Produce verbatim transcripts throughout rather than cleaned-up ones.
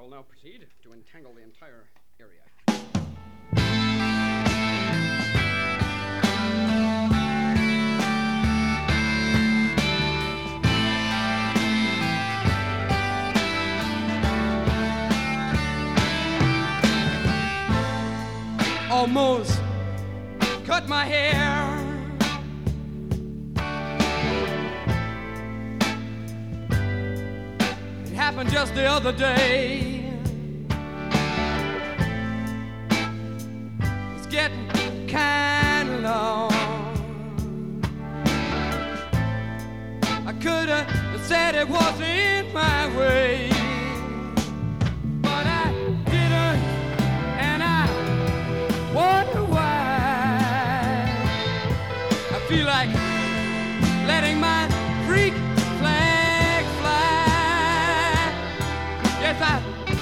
will now proceed to entangle the entire area. Almost cut my hair. It happened just the other day. It's getting kind of long. I could have said it wasn't my way. Wonder why I feel like letting my freak flag fly. Yes, I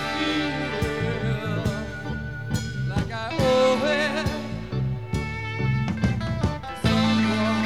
feel like I owe it to someone.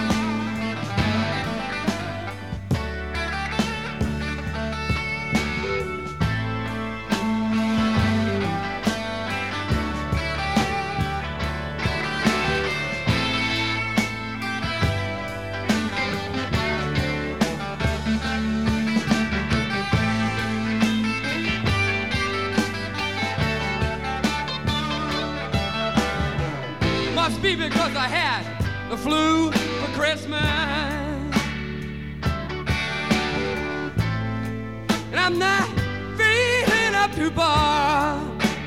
Must be because I had the flu for Christmas, and I'm not feeling up to bar.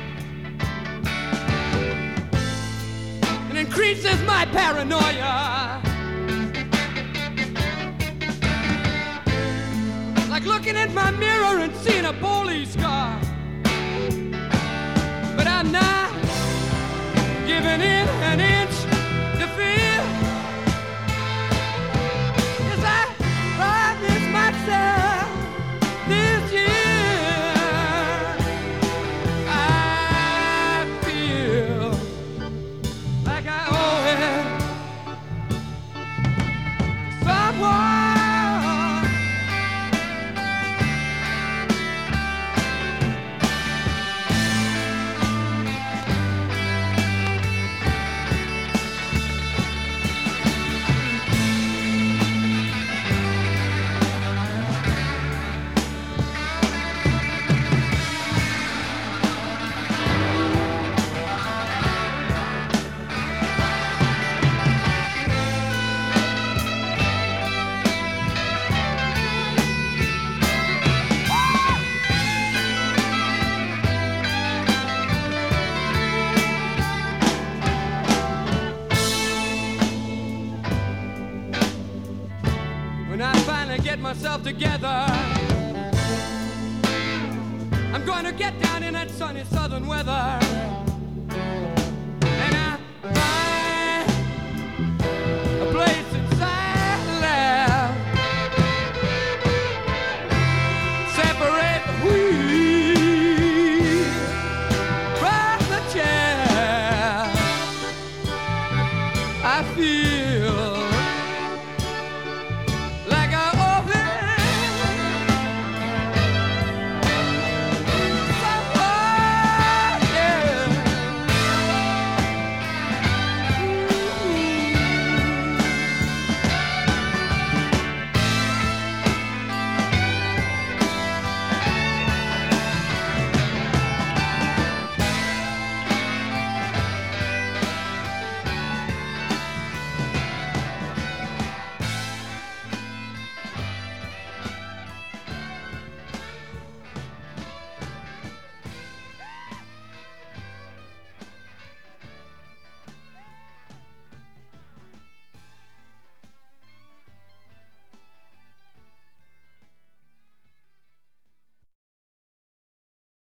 It increases my paranoia, like looking at my mirror and seeing a police car. But I'm not giving in an inch to fear. Yes, I promised myself this year. I feel like I owe it to someone. When I finally get myself together, I'm going to get down in that sunny southern weather.